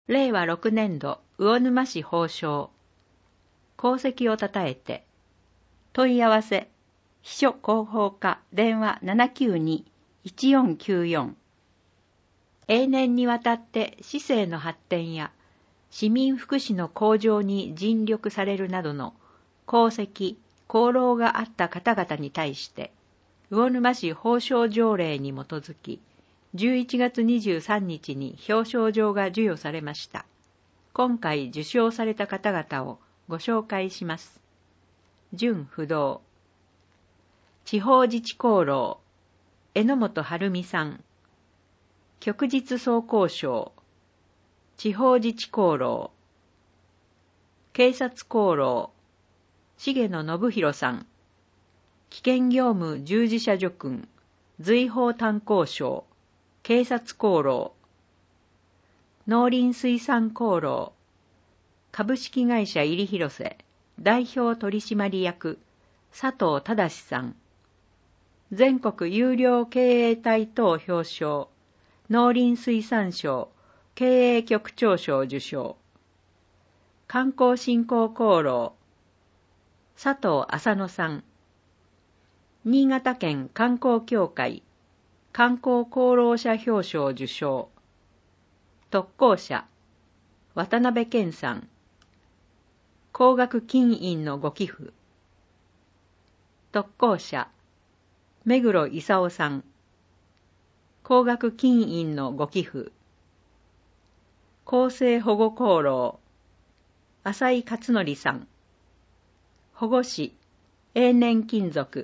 令和6年度魚沼市褒章。功績をたたえて。問い合わせ。秘書広報課電話 792-1494。永年にわたって市政の発展や市民福祉の向上に尽力されるなどの功績、功労があった方々に対して、魚沼市褒章条例に基づき、11月23日に表彰状が授与されました。今回受賞された方々をご紹介します。準不動。地方自治功労、榎本晴美さん。旭日総工賞、地方自治功労。警察功労、重野信弘さん。危険業務従事者叙勲、随法担当賞、警察功労。農林水産功労、株式会社入広瀬代表取締役佐藤忠さん。全国優良経営体等表彰、農林水産省経営局長賞受賞。観光振興功労、佐藤浅野さん。新潟県観光協会観光功労者表彰受賞。特攻者、渡辺健さん。高額金印のご寄付。特攻者、目黒勲さん。高額金印のご寄付。公正保護功労、浅井勝則さん。保護士、永年金属。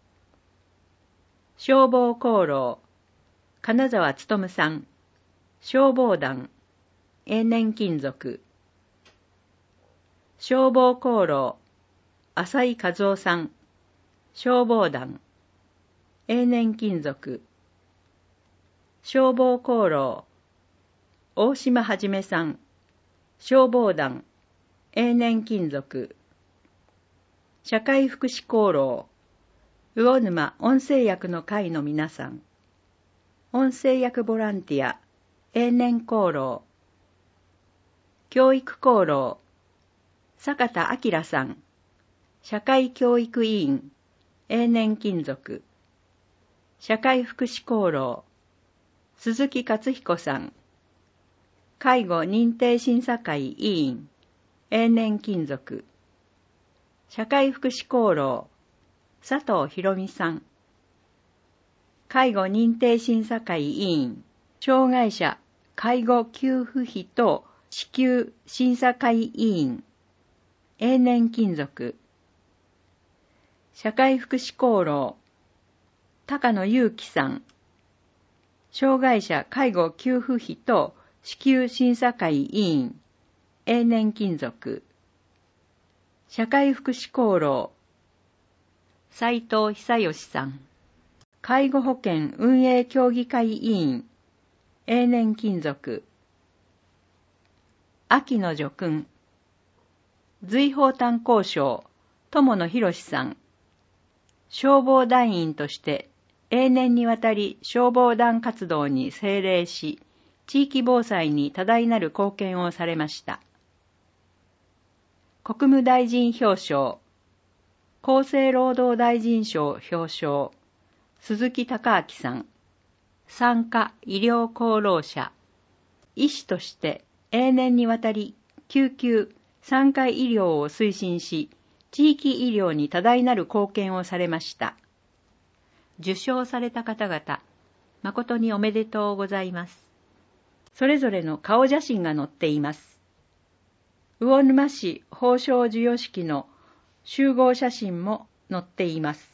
消防功労、金沢勉さん。消防団、永年金属。消防功労、浅井和夫さん。消防団、永年金属。消防功労、大島はじめさん。消防団、永年金属。社会福祉功労、魚沼音声薬の会の皆さん。音声薬ボランティア、永年功労。教育功労、坂田明さん。社会教育委員、永年金属。社会福祉功労、鈴木勝彦さん。介護認定審査会委員、永年金属。社会福祉功労、佐藤博美さん。介護認定審査会委員、障害者介護給付費等支給審査会委員、永年金属。社会福祉功労、高野祐樹さん。障害者介護給付費等支給審査会委員、永年金属。社会福祉功労、斉藤久義さん。介護保険運営協議会委員、永年金属。秋の叙勲、随法担当賞、友野博さん。消防団員として永年にわたり消防団活動に精励し、地域防災に多大なる貢献をされました。国務大臣表彰、厚生労働大臣賞表彰、鈴木孝明さん。産科医療功労者。医師として永年にわたり救急・産科医療を推進し、地域医療に多大なる貢献をされました。受賞された方々、誠におめでとうございます。それぞれの顔写真が載っています。魚沼市褒章授与式の集合写真も載っています。